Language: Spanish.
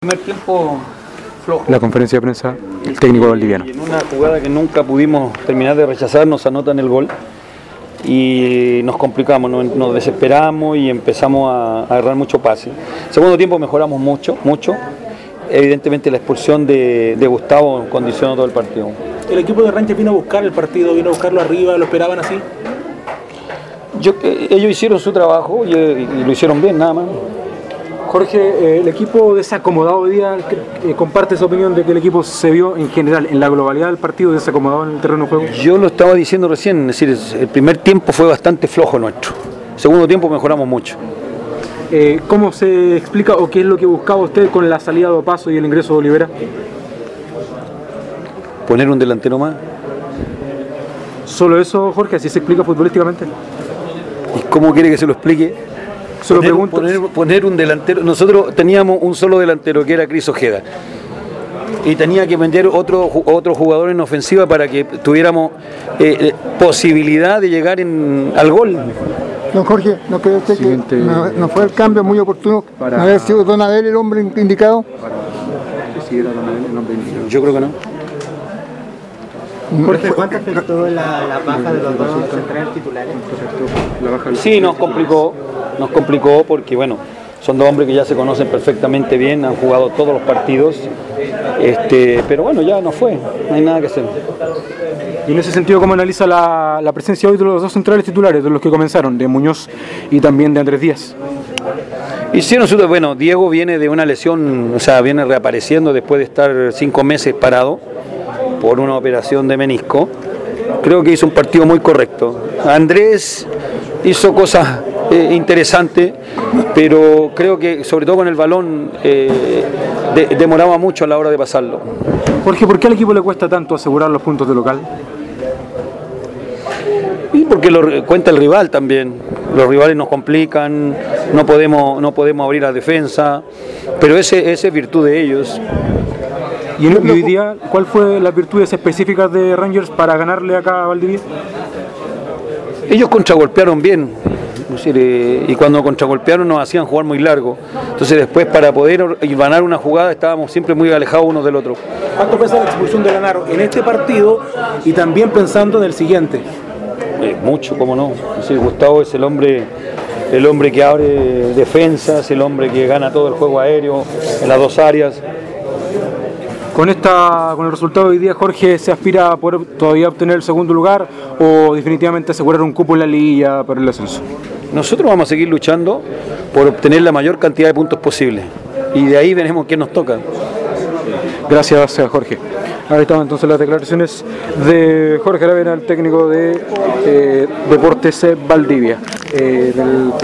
Primer tiempo flojo. La conferencia de prensa, el técnico valdiviano. Y en una jugada que nunca pudimos terminar de rechazar, nos anotan el gol y nos complicamos, nos desesperamos y empezamos a errar mucho pase. Segundo tiempo mejoramos mucho. Evidentemente la expulsión de Gustavo condicionó todo el partido. El equipo de Rangers vino a buscar el partido, vino a buscarlo arriba, ¿lo esperaban así? Ellos hicieron su trabajo y lo hicieron bien, nada más. Jorge, el equipo desacomodado hoy día, ¿comparte esa opinión de que el equipo se vio en general, en la globalidad del partido, desacomodado en el terreno de juego? Yo lo estaba diciendo recién, es decir, el primer tiempo fue bastante flojo nuestro. Segundo tiempo mejoramos mucho. ¿Cómo se explica o qué es lo que buscaba usted con la salida de Opaso y el ingreso de Olivera? Poner un delantero más. ¿Solo eso, Jorge? ¿Así se explica futbolísticamente? ¿Y cómo quiere que se lo explique? Poner un delantero. Nosotros teníamos un solo delantero que era Cris Ojeda y tenía que vender otro jugador en ofensiva para que tuviéramos posibilidad de llegar al gol. Don Jorge, ¿no cree usted que no fue el cambio muy oportuno para haber sido Don Abel el hombre indicado? Yo creo que no. Jorge, ¿cuánto afectó la baja de los dos centrales titulares? Sí, nos complicó porque, bueno, son dos hombres que ya se conocen perfectamente bien, han jugado todos los partidos, pero bueno, ya no hay nada que hacer. Y en ese sentido, ¿cómo analiza la presencia hoy de los dos centrales titulares, de los que comenzaron, de Muñoz y también de Andrés Díaz? Bueno, Diego viene de una lesión, o sea, viene reapareciendo después de estar 5 meses parado por una operación de menisco. Creo que hizo un partido muy correcto. Andrés hizo cosas interesantes, pero creo que sobre todo con el balón demoraba mucho a la hora de pasarlo. Jorge, ¿por qué al equipo le cuesta tanto asegurar los puntos de local? Y porque lo cuenta el rival también. Los rivales nos complican, no podemos abrir la defensa, pero ese es virtud de ellos. ¿Y hoy día cuál fue las virtudes específicas de Rangers para ganarle acá a Valdivia? Ellos contragolpearon bien, es decir, y cuando contragolpearon nos hacían jugar muy largo. Entonces después para poder ganar una jugada estábamos siempre muy alejados unos del otro. ¿Cuánto pesa la expulsión de Lanaro en este partido y también pensando en el siguiente? Mucho, cómo no. Es decir, Gustavo es el hombre que abre defensas, el hombre que gana todo el juego aéreo en las dos áreas. Con el resultado de hoy día, Jorge, ¿se aspira a poder todavía obtener el segundo lugar o definitivamente asegurar un cupo en la liguilla para el ascenso? Nosotros vamos a seguir luchando por obtener la mayor cantidad de puntos posible y de ahí veremos qué nos toca. Gracias, Jorge. Ahí estaban entonces las declaraciones de Jorge Aravena, el técnico de Deportes Valdivia.